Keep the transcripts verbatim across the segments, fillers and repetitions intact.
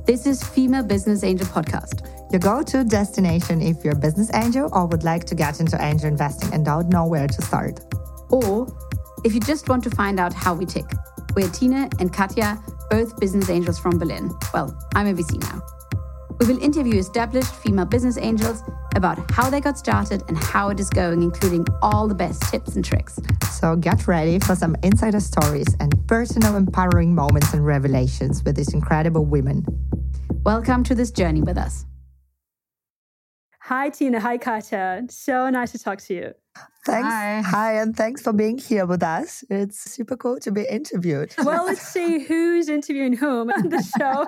This is Female Business Angel Podcast. Your go-to destination if you're a business angel or would like to get into angel investing and don't know where to start. Or if you just want to find out how we tick. We're Tina and Katja, both business angels from Berlin. Well, I'm a V C now. We will interview established female business angels about how they got started and how it is going, including all the best tips and tricks. So get ready for some insider stories and personal empowering moments and revelations with these incredible women. Welcome to this journey with us. Hi, Tina. Hi, Katja. So nice to talk to you. Thanks. Hi. Hi, and thanks for being here with us. It's super cool to be interviewed. Well, let's see who's interviewing whom on the show.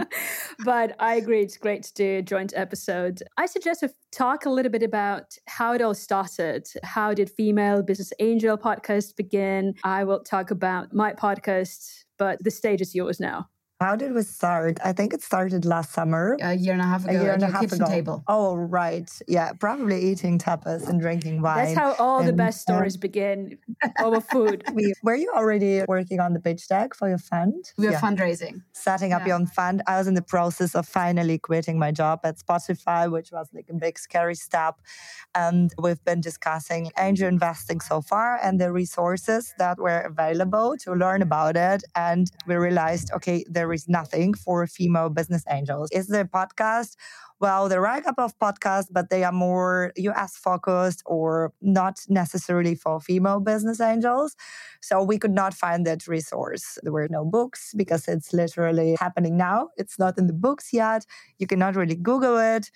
But I agree, it's great to do a joint episode. I suggest we talk a little bit about how it all started. How did Female Business Angel podcast begin? I will talk about my podcast, but the stage is yours now. How did we start? I think it started last summer. A year and a half ago a year at and your a half kitchen ago. table. Oh, right. Yeah, probably eating tapas and drinking wine. That's how all and, the best stories uh, begin, over food. We, were you already working on the pitch deck for your fund? We were yeah. fundraising. Setting up yeah. your own fund. I was in the process of finally quitting my job at Spotify, which was like a big, scary step. And we've been discussing angel investing so far and the resources that were available to learn about it. And we realized, okay, there There is nothing for female business angels. Is there a podcast? Well, there are a couple of podcasts, but they are more U S focused or not necessarily for female business angels. So we could not find that resource. There were no books because it's literally happening now. It's not in the books yet. You cannot really Google it.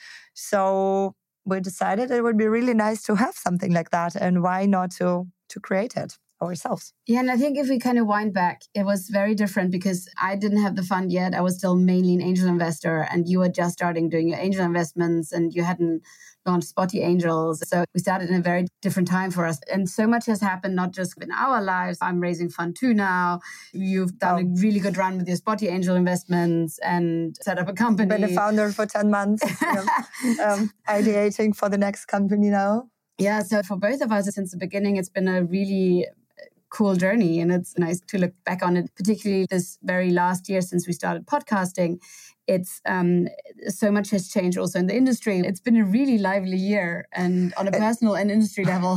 So we decided it would be really nice to have something like that. And why not to, to create it ourselves? Yeah, and I think if we kind of wind back, it was very different because I didn't have the fund yet. I was still mainly an angel investor, and you were just starting doing your angel investments, and you hadn't launched Spotty Angels. So we started in a very different time for us. And so much has happened, not just in our lives. I'm raising fund two now. You've done oh. a really good run with your Spotty Angel investments and set up a company. Been a founder for ten months, you know, um, ideating for the next company now. Yeah, so for both of us, since the beginning, it's been a really cool journey, and it's nice to look back on it, particularly this very last year since we started podcasting. It's um, so much has changed also in the industry. It's been a really lively year, and on a personal and industry level.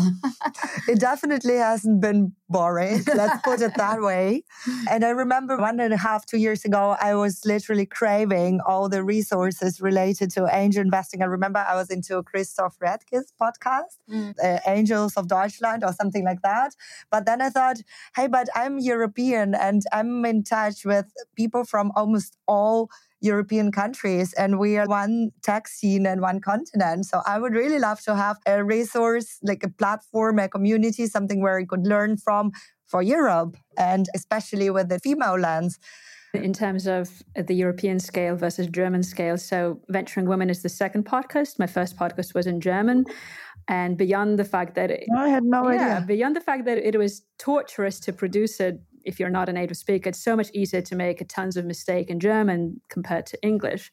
It definitely hasn't been boring, let's put it that way. And I remember one and a half, two years ago, I was literally craving all the resources related to angel investing. I remember I was into Christoph Redke's podcast, mm. uh, Angels of Deutschland or something like that. But then I thought, hey, but I'm European and I'm in touch with people from almost all European countries, and we are one tech scene and one continent. So I would really love to have a resource, like a platform, a community, something where I could learn from for Europe, and especially with the female lens. In terms of the European scale versus German scale, so Venturing Women is the second podcast. My first podcast was in German. And beyond the fact that it, I had no yeah, idea. Beyond the fact that it was torturous to produce it, if you're not a native speaker, it's so much easier to make a tons of mistake in German compared to English.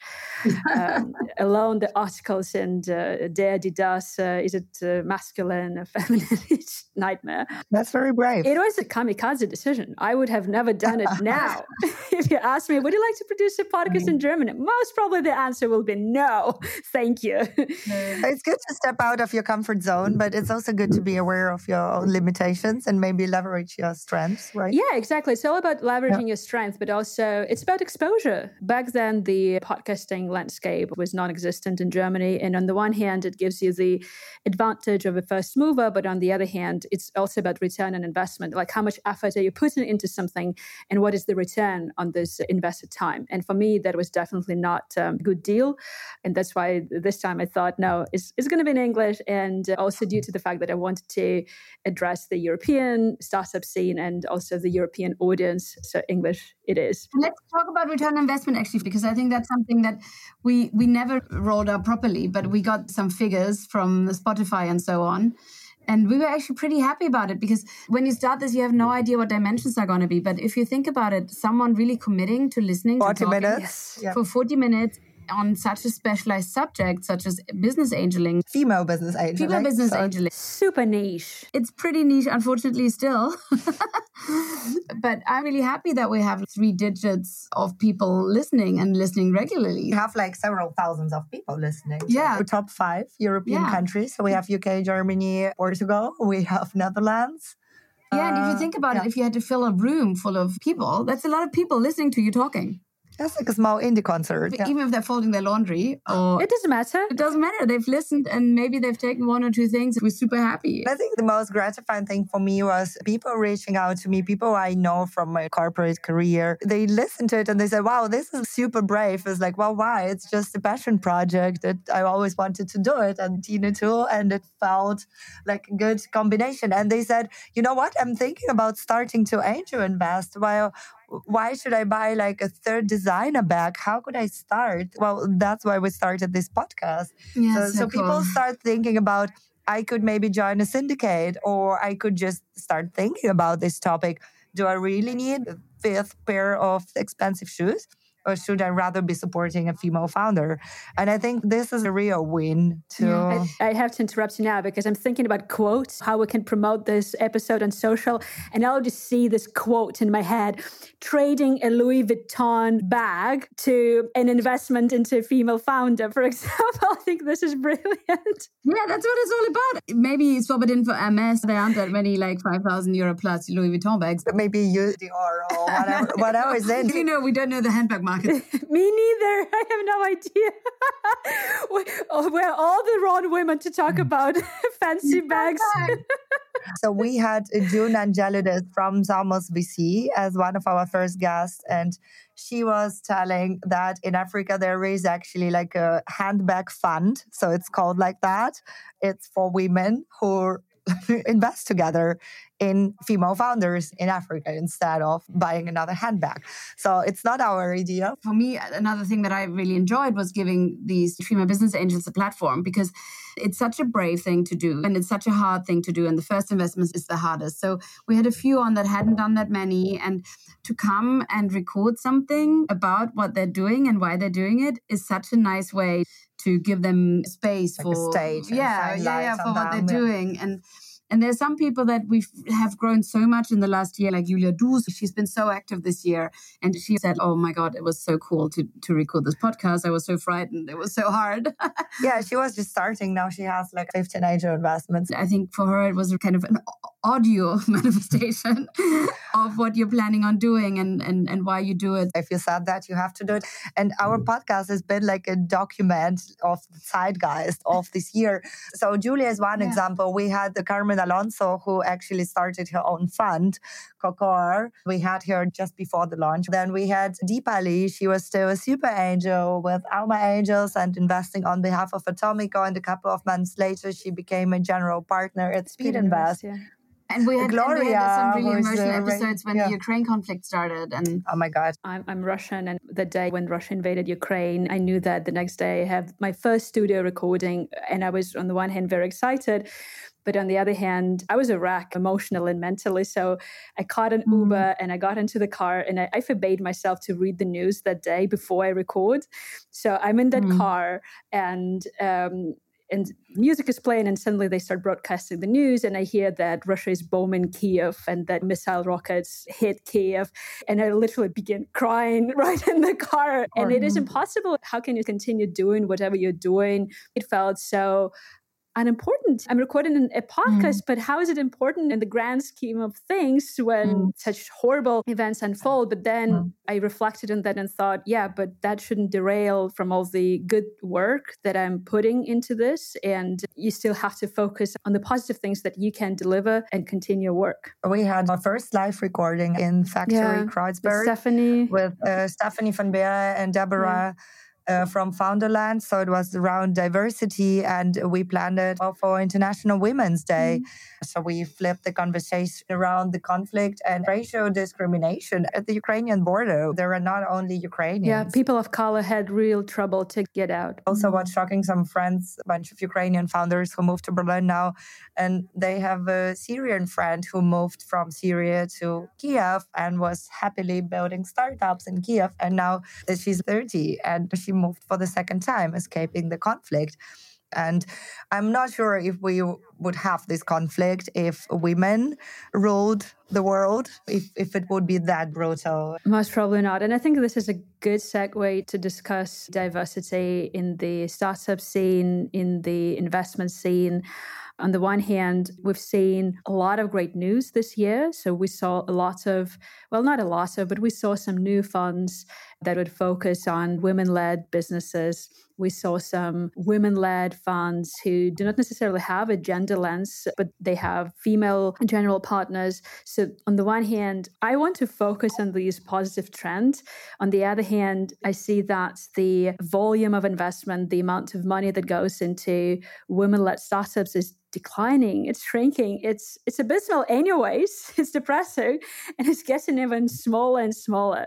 um, alone the articles and uh, der, die, das, uh, is it uh, masculine or feminine? It's nightmare. That's very brave. It was a kamikaze decision. I would have never done it now. If you ask me, would you like to produce a podcast in German? Most probably the answer will be no, thank you. It's good to step out of your comfort zone, but it's also good to be aware of your own limitations and maybe leverage your strengths, right? Yeah, exactly. It's all about leveraging yeah. your strength, but also it's about exposure. Back then, the podcasting landscape was non-existent in Germany. And on the one hand, it gives you the advantage of a first mover, but on the other hand, it's also about return on investment. Like how much effort are you putting into something and what is the return on this invested time? And for me, that was definitely not um, a good deal. And that's why this time I thought, no, it's, it's going to be in English. And also due to the fact that I wanted to address the European startup scene and also the European European audience, so English it is. Let's talk about return on investment actually, because I think that's something that we we never rolled out properly, but we got some figures from Spotify and so on. And we were actually pretty happy about it because when you start this, you have no idea what dimensions are going to be. But if you think about it, someone really committing to listening forty to talking, minutes yes, yeah. for forty minutes on such a specialized subject, such as business angeling. Female business angeling. Female business so angeling. Super niche. It's pretty niche, unfortunately, still. But I'm really happy that we have three digits of people listening and listening regularly. We have like several thousands of people listening. Yeah. The top five European Yeah. countries. So we have U K, Germany, Portugal. We have Netherlands. Yeah, and if you think about uh, it, if you had to fill a room full of people, that's a lot of people listening to you talking. It's like a small indie concert. Yeah. Even if they're folding their laundry. Or it doesn't matter. It doesn't matter. They've listened and maybe they've taken one or two things. We're super happy. I think the most gratifying thing for me was people reaching out to me, people I know from my corporate career. They listened to it and they said, wow, this is super brave. It's like, well, why? It's just a passion project that I always wanted to do it. And Tina too. And it felt like a good combination. And they said, you know what? I'm thinking about starting to angel invest. Well, why should I buy like a third designer bag? How could I start? Well, that's why we started this podcast. Yeah, so so, so cool. people start thinking about, I could maybe join a syndicate, or I could just start thinking about this topic. Do I really need a fifth pair of expensive shoes? Or should I rather be supporting a female founder? And I think this is a real win too. Yeah. I, I have to interrupt you now because I'm thinking about quotes, how we can promote this episode on social. And I'll just see this quote in my head, trading a Louis Vuitton bag to an investment into a female founder, for example. I think this is brilliant. Yeah, that's what it's all about. Maybe swap it in for M S. There aren't that many like five thousand euro plus Louis Vuitton bags. But maybe use Dior or whatever, whatever is in. You know, we don't know the handbag market. Me neither. I have no idea. We're all the wrong women to talk about fancy bags. So we had June Angelidis from Zamos V C as one of our first guests, and she was telling that in Africa there is actually like a handbag fund. So it's called like that. It's for women who invest together in female founders in Africa instead of buying another handbag. So it's not our idea. For me, another thing that I really enjoyed was giving these female business angels a platform, because it's such a brave thing to do and it's such a hard thing to do. And the first investment is the hardest. So we had a few on that hadn't done that many, and to come and record something about what they're doing and why they're doing it is such a nice way to give them space like for a stage. Yeah, yeah, yeah, for what them. they're doing. And And there's some people that we have grown so much in the last year, like Julia Duz. She's been so active this year. And she said, oh my God, it was so cool to, to record this podcast. I was so frightened. It was so hard. Yeah, she was just starting. Now she has like fifteen angel investments. I think for her, it was kind of an audio manifestation of what you're planning on doing and, and, and why you do it. If you said that, you have to do it. And our podcast has been like a document of the zeitgeist of this year. So Julia is one Yeah. example. We had the Carmen Alonso, who actually started her own fund, Cocor. We had her just before the launch. Then we had Deepali. She was still a super angel with Alma Angels and investing on behalf of Atomico. And a couple of months later, she became a general partner at Speed Invest. Yeah. And we had, Gloria and we had some really was, emotional uh, episodes when yeah. the Ukraine conflict started. And Oh my God. I'm, I'm Russian, and the day when Russia invaded Ukraine, I knew that the next day I have my first studio recording, and I was on the one hand very excited, but on the other hand, I was a wreck emotionally and mentally. So I caught an Uber mm. and I got into the car, and I, I forbade myself to read the news that day before I record. So I'm in that mm. car, and um, and music is playing, and suddenly they start broadcasting the news, and I hear that Russia is bombing Kiev and that missile rockets hit Kiev, and I literally begin crying right in the car. And it is impossible. How can you continue doing whatever you're doing? It felt so unimportant. I'm recording a podcast, mm. but how is it important in the grand scheme of things when mm. such horrible events unfold? But then mm. I reflected on that and thought, yeah, but that shouldn't derail from all the good work that I'm putting into this. And you still have to focus on the positive things that you can deliver and continue work. We had our first live recording in Factory yeah, Kreuzberg with Stephanie, with uh, Stephanie van Beer and Deborah. Yeah. Uh, from Founderland. So it was around diversity, and we planned it for International Women's Day. Mm-hmm. So we flipped the conversation around the conflict and racial discrimination at the Ukrainian border. There are not only Ukrainians. Yeah, people of color had real trouble to get out. Also, mm-hmm. what's shocking, some friends, a bunch of Ukrainian founders who moved to Berlin now, and they have a Syrian friend who moved from Syria to Kiev and was happily building startups in Kiev. And now she's thirty and she moved for the second time, escaping the conflict. And I'm not sure if we would have this conflict if women ruled the world, if, if it would be that brutal. Most probably not. And I think this is a good segue to discuss diversity in the startup scene, in the investment scene. On the one hand, we've seen a lot of great news this year. So we saw a lot of, well, not a lot of, but we saw some new funds that would focus on women-led businesses. We saw some women-led funds who do not necessarily have a gender lens, but they have female general partners. So on the one hand, I want to focus on these positive trends. On the other hand, I see that the volume of investment, the amount of money that goes into women-led startups is declining, it's shrinking, it's it's abysmal anyways, it's depressing, and it's getting even smaller and smaller.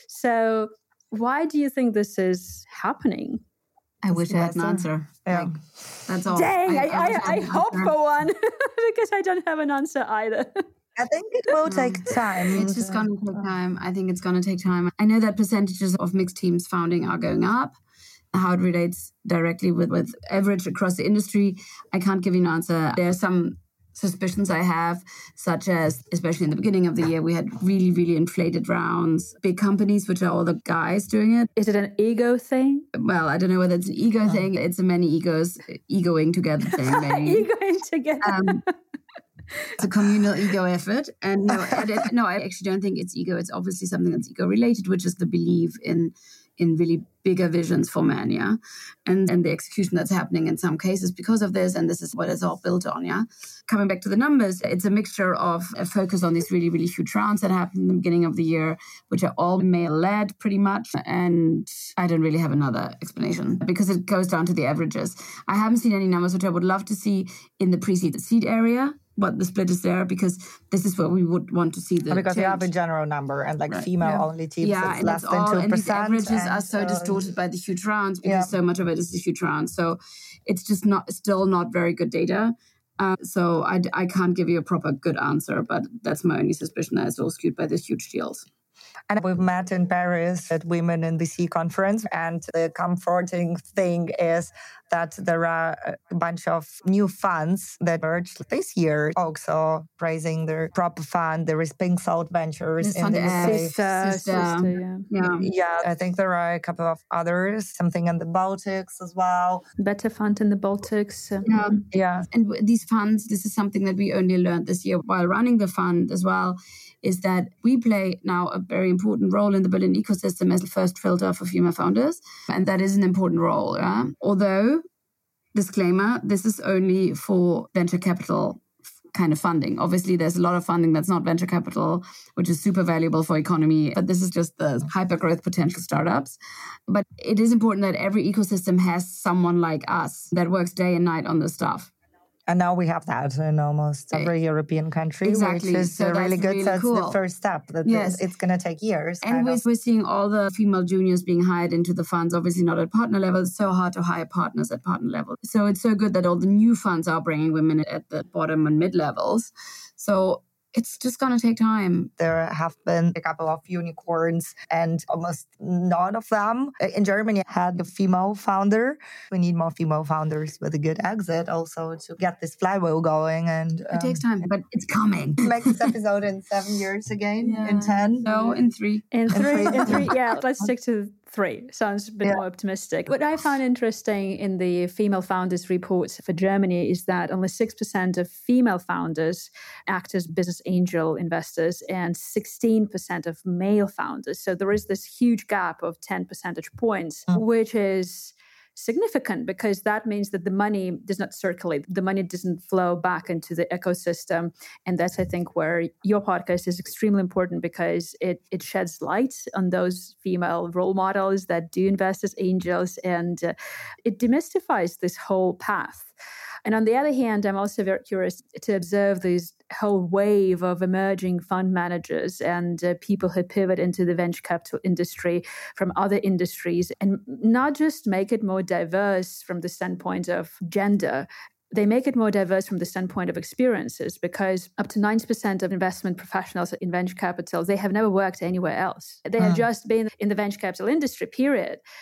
So why do you think this is happening? I wish I had an answer. Yeah. Like, that's all. Dang, I, I, I, I, I hope for one, because I don't have an answer either. I think it will take time. It's just going to take time. I think it's going to take time. I know that percentages of mixed teams founding are going up. How it relates directly with, with average across the industry, I can't give you an answer. There are some suspicions I have, such as, especially in the beginning of the year, we had really, really inflated rounds. Big companies, which are all the guys doing it. Is it an ego thing? Well, I don't know whether it's an ego thing. It's a many egos egoing together thing. Maybe. Egoing together. Um, it's a communal ego effort. And no I, don't, no, I actually don't think it's ego. It's obviously something that's ego related, which is the belief in in really bigger visions for men, yeah? And and the execution that's happening in some cases because of this, and this is what it's all built on, yeah? Coming back to the numbers, it's a mixture of a focus on these really, really huge rounds that happened in the beginning of the year, which are all male-led pretty much, and I don't really have another explanation because it goes down to the averages. I haven't seen any numbers, which I would love to see in the pre-seed seed area, what the split is there, because this is what we would want to see the because change. you have a general number and like Right. female-only teams, yeah, it's and less that's than all, two and these percent. averages and, are so uh, distorted by the huge rounds because yeah. so much of it is the huge rounds. So it's just not still not very good data. Uh, so I, I can't give you a proper good answer, but that's my only suspicion that it's all skewed by these huge deals. And we've met in Paris at Women in V C conference. And the comforting thing is that there are a bunch of new funds that emerged this year, also raising their proper fund. There is Pink Salt Ventures This in fund the U F, K. Sister, Sister. sister, yeah. Yeah. Yeah, I think there are a couple of others, something in the Baltics as well. Better fund in the Baltics. uh, Yeah. Yeah. And w- these funds, this is something that we only learned this year while running the fund as well, is that we play now a very important role in the Berlin ecosystem as the first filter for female founders. And that is an important role. Yeah? Although, disclaimer, this is only for venture capital kind of funding. Obviously, there's a lot of funding that's not venture capital, which is super valuable for economy. But this is just the hyper growth potential startups. But it is important that every ecosystem has someone like us that works day and night on this stuff. And now we have that in almost every European country, Exactly. which is So uh, really that's good. really so it's cool. the first step. That Yes. It's going to take years. And kind we're, of. we're seeing all the female juniors being hired into the funds, obviously not at partner level. It's so hard to hire partners at partner level. So it's so good that all the new funds are bringing women at the bottom and mid levels. So it's just going to take time. There have been a couple of unicorns and almost none of them in Germany had a female founder. We need more female founders with a good exit also to get this flywheel going. And um, It takes time, but it's coming. make this episode in seven years again, Yeah. in ten. No, in three. In three, three. in three, yeah, let's stick to three. Sounds a bit Yeah. more optimistic. What I found interesting in the female founders report for Germany is that only six percent of female founders act as business angel investors and sixteen percent of male founders. So there is this huge gap of ten percentage points, Mm. which is significant because that means that the money does not circulate. The money doesn't flow back into the ecosystem. And that's, I think, where your podcast is extremely important because it, it sheds light on those female role models that do invest as angels and uh, it demystifies this whole path. And on the other hand, I'm also very curious to observe this whole wave of emerging fund managers and uh, people who pivot into the venture capital industry from other industries and not just make it more diverse from the standpoint of gender. They make it more diverse from the standpoint of experiences because up to ninety percent of investment professionals in venture capital, they have never worked anywhere else. They have Mm. just been in the venture capital industry, period.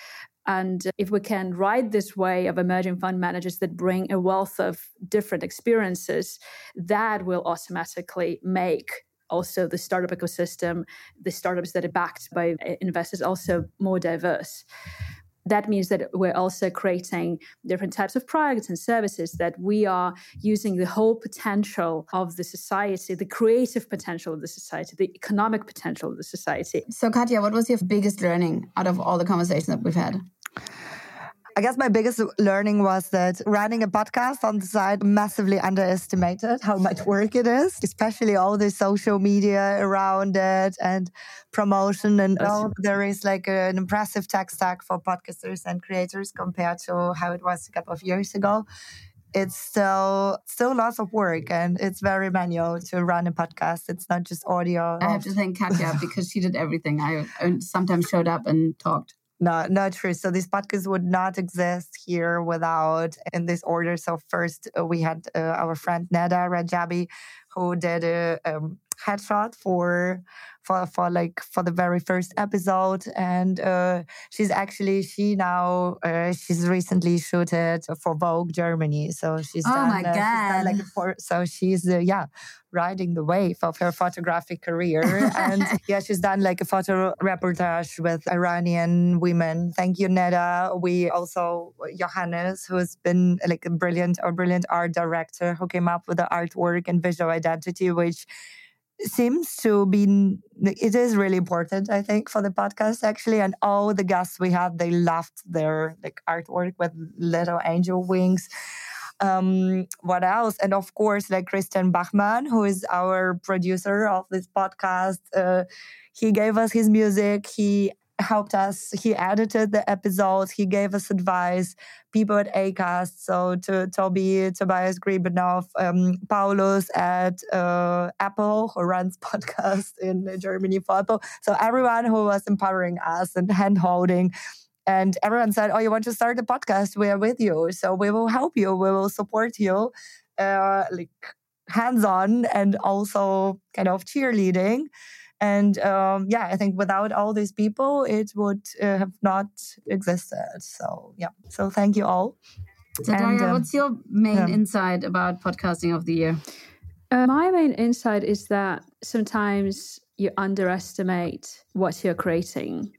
And if we can ride this way of emerging fund managers that bring a wealth of different experiences, that will automatically make also the startup ecosystem, the startups that are backed by investors, also more diverse. That means that we're also creating different types of products and services, that we are using the whole potential of the society, the creative potential of the society, the economic potential of the society. So Katja, what was your biggest learning out of all the conversations that we've had? I guess my biggest learning was that running a podcast on the side massively underestimated how much work it is, especially all the social media around it and promotion. And all there is like an impressive tech stack for podcasters and creators compared to how it was a couple of years ago. It's still still lots of work, and it's very manual to run a podcast. It's not just audio. I have to thank Katja because she did everything. I sometimes showed up and talked. No, not true. So this podcast would not exist here without, in this order. So first uh, we had uh, our friend Neda Rajabi, who did a um, headshot for for for like for the very first episode, and uh, she's actually she now uh, she's recently shooted for Vogue Germany. So she's oh done, my uh, god! She's done like a for, so she's uh, yeah. riding the wave of her photographic career. And yeah, she's done like a photo reportage with Iranian women. Thank you, Neda. We also, Johannes, who's been like a brilliant or brilliant art director who came up with the artwork and visual identity, which seems to be, it is really important, I think, for the podcast actually. And all the guests we had, they loved their like artwork with little angel wings. Um, what else? And of course, like Christian Bachmann, who is our producer of this podcast, uh, he gave us his music. He helped us. He edited the episodes. He gave us advice. People at Acast, so to Toby, Tobias Griebenhoff, um, Paulus at uh, Apple, who runs podcast in Germany for Apple. So everyone who was empowering us and hand-holding. And everyone said, oh, you want to start a podcast? We are with you. So we will help you. We will support you, uh, like hands-on and also kind of cheerleading. And um, yeah, I think without all these people, it would uh, have not existed. So yeah, so thank you all. So and, Daria, um, what's your main yeah. insight about podcasting of the year? Uh, my main insight is that sometimes you underestimate what you're creating.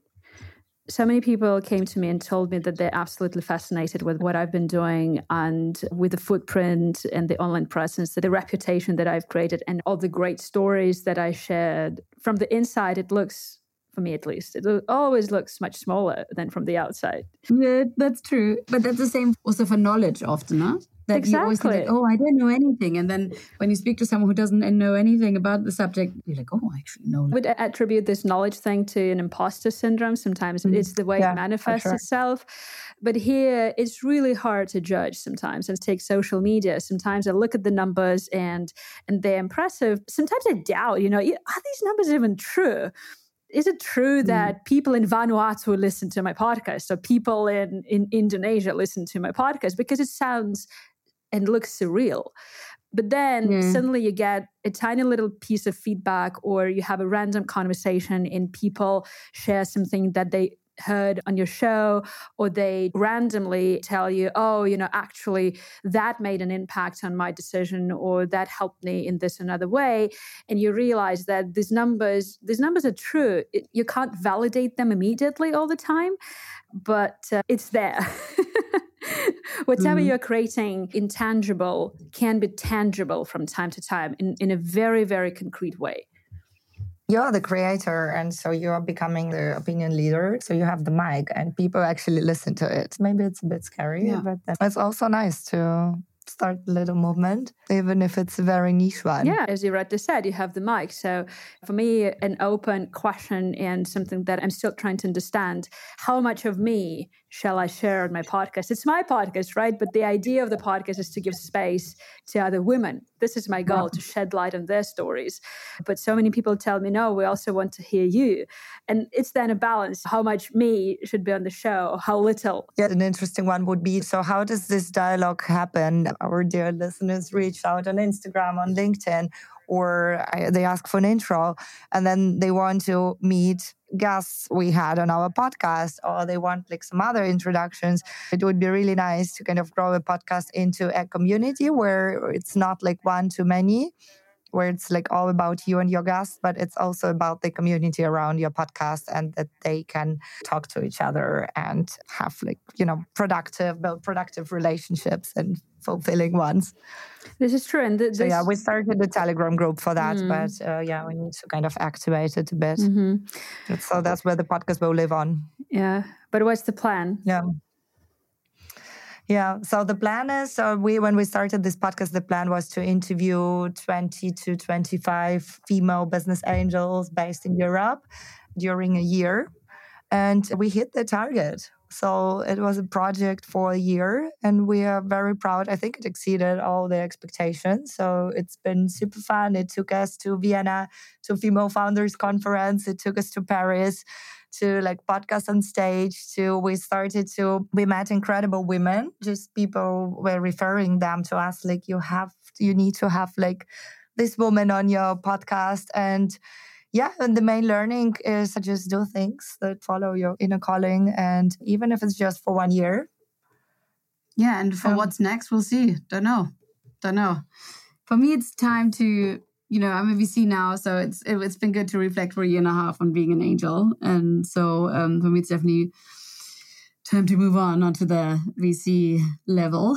So many people came to me and told me that they're absolutely fascinated with what I've been doing and with the footprint and the online presence, the reputation that I've created and all the great stories that I shared. From the inside, it looks, for me at least, it always looks much smaller than from the outside. Yeah, that's true. But that's the same also for knowledge often, huh? That exactly. You always think like, oh, I don't know anything. And then when you speak to someone who doesn't know anything about the subject, you're like, oh, I actually know. I would attribute this knowledge thing to an imposter syndrome. Sometimes mm. it's the way yeah, it manifests sure. itself. But here, it's really hard to judge sometimes. And take social media. Sometimes I look at the numbers and and they're impressive. Sometimes I doubt, you know, are these numbers even true? Is it true that mm. people in Vanuatu listen to my podcast or people in, in Indonesia listen to my podcast? Because it sounds and looks surreal. But then mm. suddenly you get a tiny little piece of feedback, or you have a random conversation and people share something that they heard on your show, or they randomly tell you, oh, you know, actually that made an impact on my decision, or that helped me in this another way. And you realize that these numbers, these numbers are true. It, you can't validate them immediately all the time, but uh, it's there. Whatever mm-hmm. you're creating intangible can be tangible from time to time in, in a very, very concrete way. You're the creator, and so you're becoming the opinion leader. So you have the mic, and people actually listen to it. Maybe it's a bit scary, yeah. but it's also nice to start a little movement, even if it's a very niche one. Yeah, as you rightly said, you have the mic. So for me, an open question and something that I'm still trying to understand, how much of me shall I share on my podcast? It's my podcast, right? But the idea of the podcast is to give space to other women. This is my goal, yeah. to shed light on their stories. But so many people tell me, no, we also want to hear you. And it's then a balance. How much me should be on the show? How little? Yeah, an interesting one would be, so how does this dialogue happen? Our dear listeners reach out on Instagram, on LinkedIn, or they ask for an intro, and then they want to meet guests we had on our podcast, or they want like some other introductions, it would be really nice to kind of grow a podcast into a community where it's not like one to many, where it's like all about you and your guests, but it's also about the community around your podcast, and that they can talk to each other and have like, you know, productive, build productive relationships and fulfilling ones. This is true. And th- so this... yeah, we started the Telegram group for that, mm. but uh, yeah, we need to kind of activate it a bit. Mm-hmm. So that's where the podcast will live on. Yeah. But what's the plan? Yeah. Yeah. So the plan is, so we, when we started this podcast, the plan was to interview twenty to twenty-five female business angels based in Europe during a year. And we hit the target. So it was a project for a year, and we are very proud. I think it exceeded all the expectations. So it's been super fun. It took us to Vienna, to Female Founders Conference. It took us to Paris, to like podcast on stage, to we started to, we met incredible women. Just people were referring them to us, like, you have, you need to have like this woman on your podcast. And yeah, and the main learning is just do things that follow your inner calling. And even if it's just for one year. Yeah, and for um, what's next, we'll see. Don't know. Don't know. For me, it's time to, you know, I'm a V C now, so it's it, it's been good to reflect for a year and a half on being an angel. And so um, for me, it's definitely time to move on onto the V C level.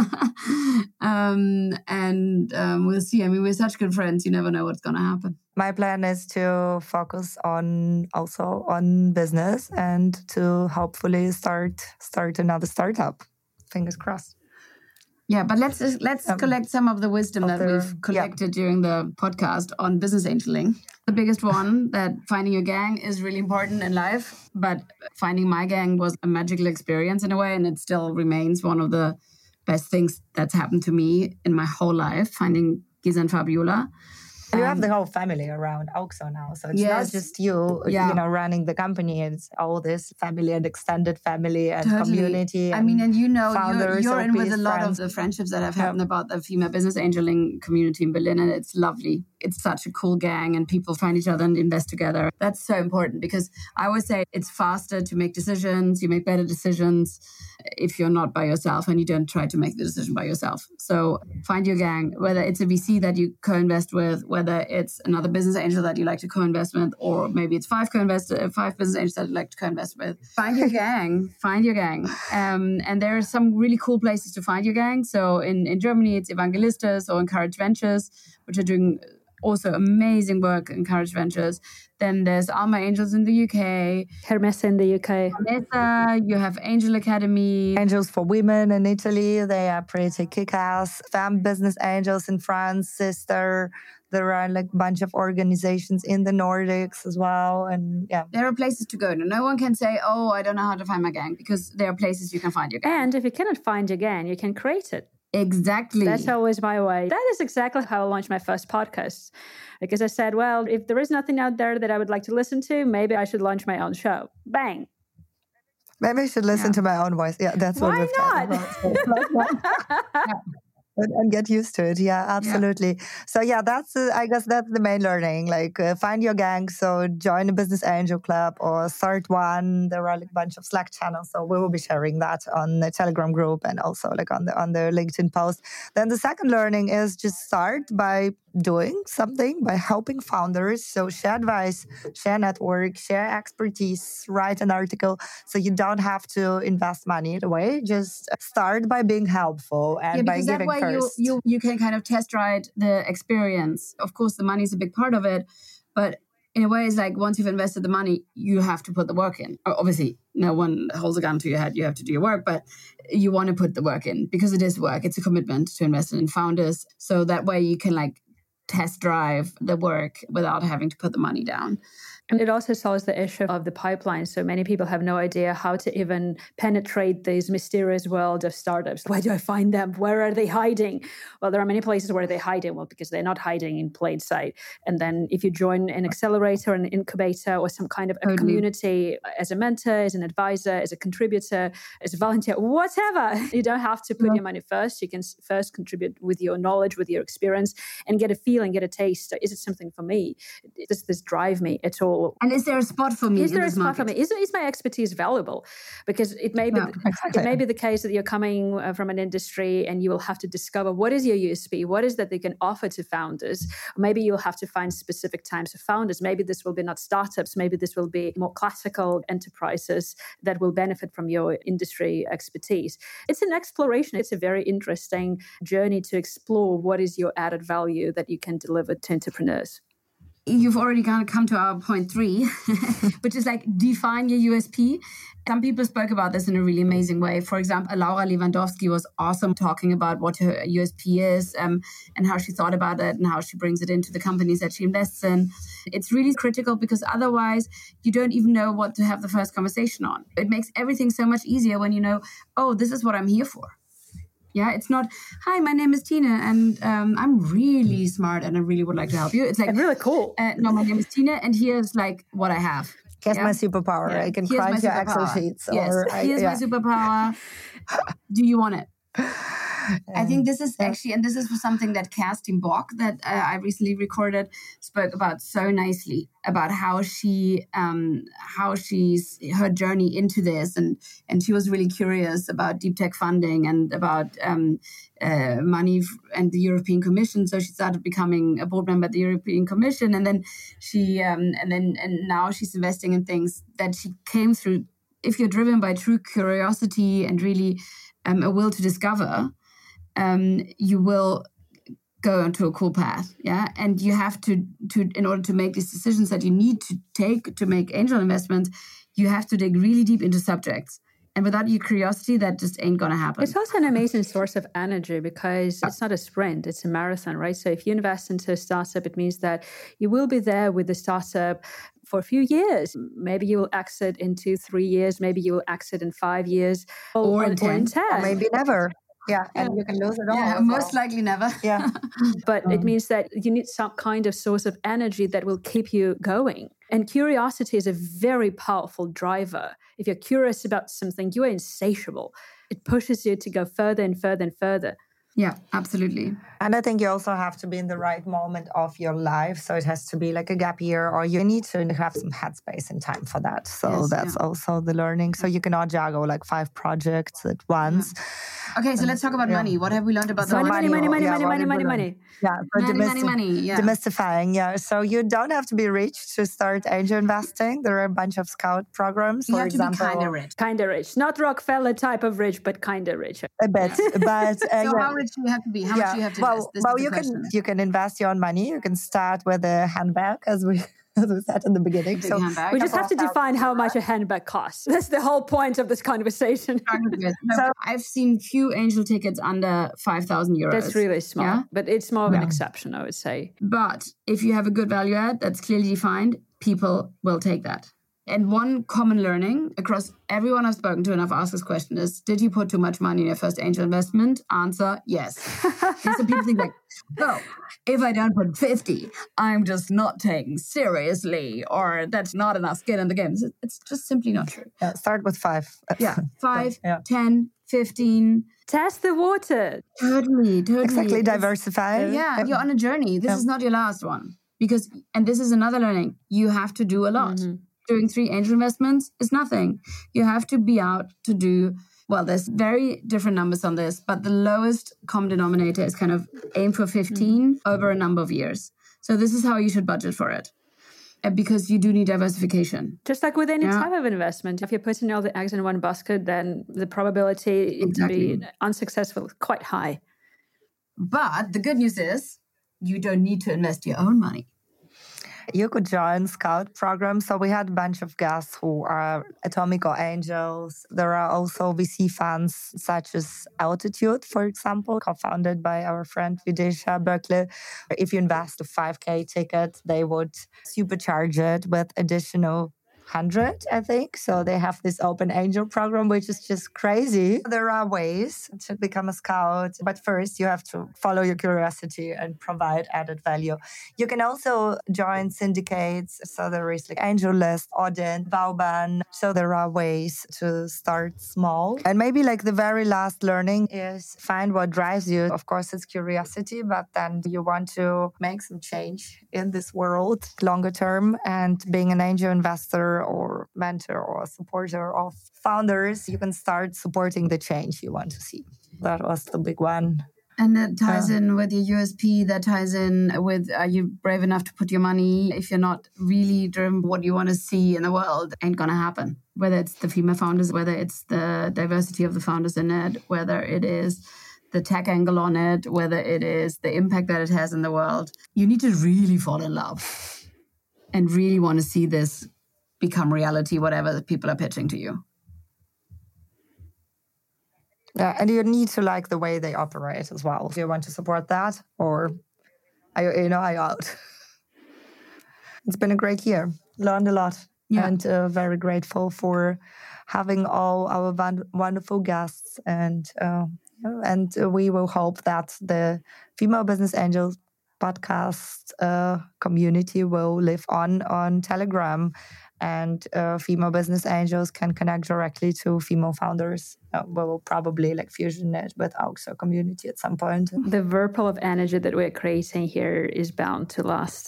um, and um, we'll see. I mean, we're such good friends. You never know what's going to happen. My plan is to focus on also on business and to hopefully start start another startup. Fingers crossed. Yeah, but let's let's um, collect some of the wisdom of that the, we've collected yeah. during the podcast on business angeling. The biggest one, that finding your gang is really important in life, but finding my gang was a magical experience in a way, and it still remains one of the best things that's happened to me in my whole life, finding Gisa and Fabiola. You have the whole family around Auxo now. So it's yes. not just you, yeah. you know, running the company. It's all this family and extended family and totally. community. And I mean, and you know, founders, you're, you're in with a lot friends. of the friendships that have happened yeah. about the female business angeling community in Berlin. And it's lovely. It's such a cool gang, and people find each other and invest together. That's so important, because I always say it's faster to make decisions. You make better decisions if you're not by yourself and you don't try to make the decision by yourself. So find your gang, whether it's a V C that you co-invest with, whether it's another business angel that you like to co-invest with, or maybe it's five co-invest, five business angels that you like to co-invest with. Find your gang. Find your gang. Um, and there are some really cool places to find your gang. So in, in Germany, it's Evangelistas or Encourage Ventures, which are doing also amazing work in Encourage Ventures. Then there's Alma Angels in the U K. Hermesa in the U K. Hermesa, you have Angel Academy. Angels for Women in Italy. They are pretty kick-ass. Femme Business Angels in France, Sister. There are like a bunch of organizations in the Nordics as well. And yeah. There are places to go. No one can say, oh, I don't know how to find my gang, because there are places you can find your gang. And if you cannot find your gang, you can create it. Exactly. That's always my way. That is exactly how I launched my first podcast. Because I said, well, if there is nothing out there that I would like to listen to, maybe I should launch my own show. Bang. Maybe I should listen yeah. to my own voice. Yeah, that's what Why we've not? yeah. And, and get used to it. Yeah, absolutely. Yeah. So yeah, that's, uh, I guess that's the main learning. Like uh, find your gang. So join a business angel club or start one. There are like a bunch of Slack channels. So we will be sharing that on the Telegram group and also like on the, on the LinkedIn post. Then the second learning is just start by doing something, by helping founders. So share advice, share network, share expertise, write an article. So you don't have to invest money away. Just start by being helpful and yeah, by giving that way you, you, you can kind of test ride the experience. Of course, the money is a big part of it, but in a way, it's like once you've invested the money, you have to put the work in. Obviously, no one holds a gun to your head. You have to do your work, but you want to put the work in because it is work. It's a commitment to invest in founders. So that way you can like test drive the work without having to put the money down. And it also solves the issue of the pipeline. So many people have no idea how to even penetrate this mysterious world of startups. Where do I find them? Where are they hiding? Well, there are many places where they hide in. Well, because they're not hiding in plain sight. And then if you join an accelerator, an incubator, or some kind of a totally. community as a mentor, as an advisor, as a contributor, as a volunteer, whatever, you don't have to put yeah. your money first. You can first contribute with your knowledge, with your experience, and get a feel feel and get a taste. Is it something for me? Does this drive me at all? And is there a spot for me? Is in there a this spot market? for me? Is, is my expertise valuable? Because it may be Yeah, exactly. it may be the case that you're coming uh, from an industry and you will have to discover what is your U S P, what is that they can offer to founders. Maybe you'll have to find specific types of founders. Maybe this will be not startups. Maybe this will be more classical enterprises that will benefit from your industry expertise. It's an exploration. It's a very interesting journey to explore what is your added value that you can deliver to entrepreneurs. You've already kind of come to our point three, which is like define your U S P. Some people spoke about this in a really amazing way. For example, Laura Lewandowski was awesome talking about what her U S P is um, and how she thought about it and how she brings it into the companies that she invests in. It's really critical because otherwise you don't even know what to have the first conversation on. It makes everything so much easier when you know, oh, this is what I'm here for. Yeah, it's not, hi, my name is Tina, and um, I'm really smart and I really would like to help you. It's like, and really cool. Uh, no, my name is Tina, and here's like what I have. Here's yeah? my superpower. Yeah. I can here's crunch your Excel sheets. Yes, or I, here's yeah. my superpower. Do you want it? I think this is actually, and this is something that Kerstin Bock, that uh, I recently recorded, spoke about so nicely about how she, um, how she's her journey into this, and and she was really curious about deep tech funding and about um, uh, money and the European Commission. So she started becoming a board member at the European Commission, and then she, um, and then and now she's investing in things that she came through. If you're driven by true curiosity and really um, a will to discover, Um, you will go onto a cool path, yeah. And you have to, to, in order to make these decisions that you need to take to make angel investments, you have to dig really deep into subjects. And without your curiosity, that just ain't gonna happen. It's also an amazing source of energy because it's not a sprint, it's a marathon, right? So if you invest into a startup, it means that you will be there with the startup for a few years. Maybe you will exit in two, three years. Maybe you will exit in five years. Or, or in ten. Or in ten. Or maybe never. Yeah, and yeah. you can lose it all. Yeah, most well. likely never. Yeah. But um. it means that you need some kind of source of energy that will keep you going. And curiosity is a very powerful driver. If you're curious about something, you are insatiable. It pushes you to go further and further and further. Yeah, absolutely. And I think you also have to be in the right moment of your life. So it has to be like a gap year, or you need to have some headspace and time for that. So yes, that's yeah. also the learning. So you cannot juggle like five projects at once. Yeah. Okay, so let's talk about yeah. money. What have we learned about so the money? Money, money, money, yeah, money, money, money, money. Yeah, so money, demystif- money, money. Yeah. Demystifying, yeah. So you don't have to be rich to start angel investing. There are a bunch of scout programs, for you have example. To be kind of rich. Kind of rich. Not Rockefeller type of rich, but kind of rich. A bit. But, uh, so yeah. how rich do you have to be? How yeah. much do you have to well, invest? This well, is you question. can you can invest your own money. You can start with a handbag, as we as we said in the beginning. So handbag. We just have to define how much a handbag costs. That's the whole point of this conversation. So I've seen few angel tickets under five thousand euros. That's really small, yeah? But it's more of yeah. an exception, I would say. But if you have a good value add that's clearly defined, people will take that. And one common learning across everyone I've spoken to and I've asked this question is, did you put too much money in your first angel investment? Answer, yes. And so people think like, oh, if I don't put fifty, I'm just not taken seriously, or that's not enough skin in the game. It's just simply not true. Yeah, start with five. Yeah, five, yeah. ten, fifteen. Test the water. Totally, totally. Exactly, diversify. Yeah, you're on a journey. This yeah. is not your last one. Because, and this is another learning, you have to do a lot. Mm-hmm. Doing three angel investments is nothing. You have to be out to do, well, there's very different numbers on this, but the lowest common denominator is kind of aim for fifteen mm-hmm. over a number of years. So this is how you should budget for it. Because you do need diversification. Just like with any yeah. type of investment, if you're putting all the eggs in one basket, then the probability exactly. to be unsuccessful is quite high. But the good news is you don't need to invest your own money. You could join Scout programs. So we had a bunch of guests who are Atomico Angels. There are also V C funds such as Altitude, for example, co-founded by our friend Vidisha Berkeley. If you invest a five K ticket, they would supercharge it with additional one hundred, I think. So they have this open angel program, which is just crazy. There are ways to become a scout, but first you have to follow your curiosity and provide added value. You can also join syndicates. So there is like AngelList, Odin, Vauban. So there are ways to start small. And maybe like the very last learning is find what drives you. Of course, it's curiosity, but then you want to make some change in this world longer term. And being an angel investor or mentor or supporter of founders, you can start supporting the change you want to see. That was the big one. And that ties Yeah. in with your U S P, that ties in with, are you brave enough to put your money? If you're not really driven what you want to see in the world, ain't going to happen. Whether it's the female founders, whether it's the diversity of the founders in it, whether it is the tech angle on it, whether it is the impact that it has in the world, you need to really fall in love and really want to see this become reality, whatever the people are pitching to you. Yeah, and you need to like the way they operate as well. Do you want to support that, or are you, you know, are you out? It's been a great year. Learned a lot, Yeah. and uh, very grateful for having all our van- wonderful guests. And uh, and uh, we will hope that the Female Business Angels podcast uh, community will live on on Telegram. And uh, female business angels can connect directly to female founders. Uh, we'll probably like fusion it with our community at some point. The whirlpool of energy that we're creating here is bound to last.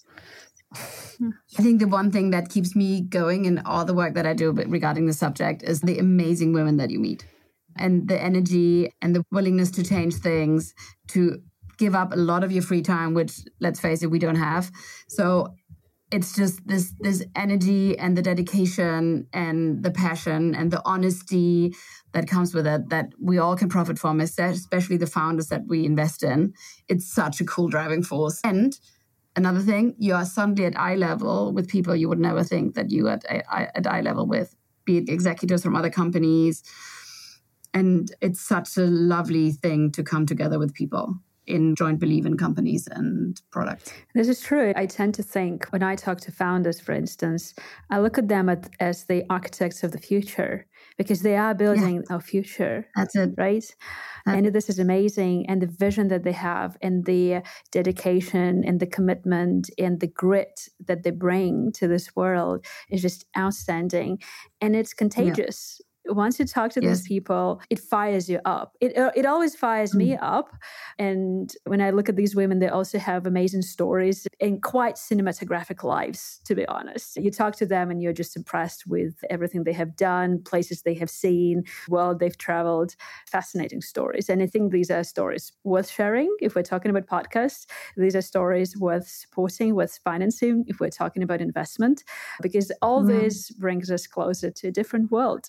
I think the one thing that keeps me going in all the work that I do regarding the subject is the amazing women that you meet and the energy and the willingness to change things, to give up a lot of your free time, which, let's face it, we don't have. So it's just this this energy and the dedication and the passion and the honesty that comes with it that we all can profit from, especially the founders that we invest in. It's such a cool driving force. And another thing, you are suddenly at eye level with people you would never think that you at at eye level with, be it executives from other companies. And it's such a lovely thing to come together with people in joint belief in companies and products. This is true. I tend to think when I talk to founders, for instance, I look at them at, as the architects of the future because they are building yeah. our future. That's it. Right? Uh, and this is amazing. And the vision that they have and the dedication and the commitment and the grit that they bring to this world is just outstanding. And it's contagious. Yeah. Once you talk to yes. these people, it fires you up. It it always fires mm. me up. And when I look at these women, they also have amazing stories and quite cinematographic lives, to be honest. You talk to them and you're just impressed with everything they have done, places they have seen, world they've traveled, fascinating stories. And I think these are stories worth sharing. If we're talking about podcasts, these are stories worth supporting, worth financing, if we're talking about investment, because all mm. this brings us closer to a different world.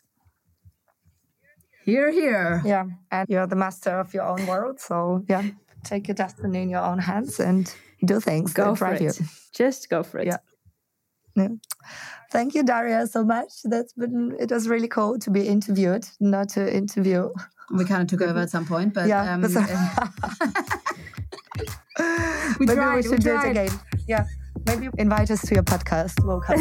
Here, here. Yeah, and you're the master of your own world. So, yeah, take your destiny in your own hands and do things go that drive for it. you. Just go for it. Yeah. yeah. Thank you, Daria, so much. That's been, it was really cool to be interviewed, not to interview. We kind of took over at some point, but... Yeah. Um, we maybe tried, we should we do tried. it again. Yeah, maybe invite us to your podcast. We'll come.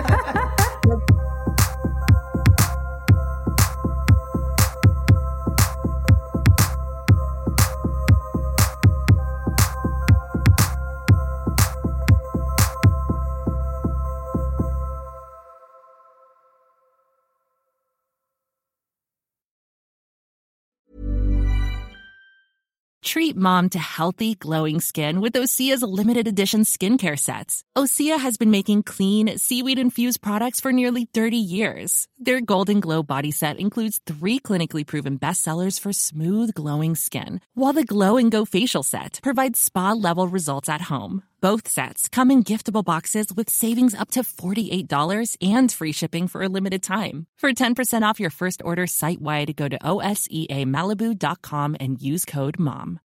Treat mom to healthy, glowing skin with Osea's limited edition skincare sets. Osea has been making clean, seaweed-infused products for nearly thirty years. Their Golden Glow body set includes three clinically proven bestsellers for smooth, glowing skin, while the Glow and Go facial set provides spa-level results at home. Both sets come in giftable boxes with savings up to forty-eight dollars and free shipping for a limited time. For ten percent off your first order site-wide, go to O S E A Malibu dot com and use code MOM.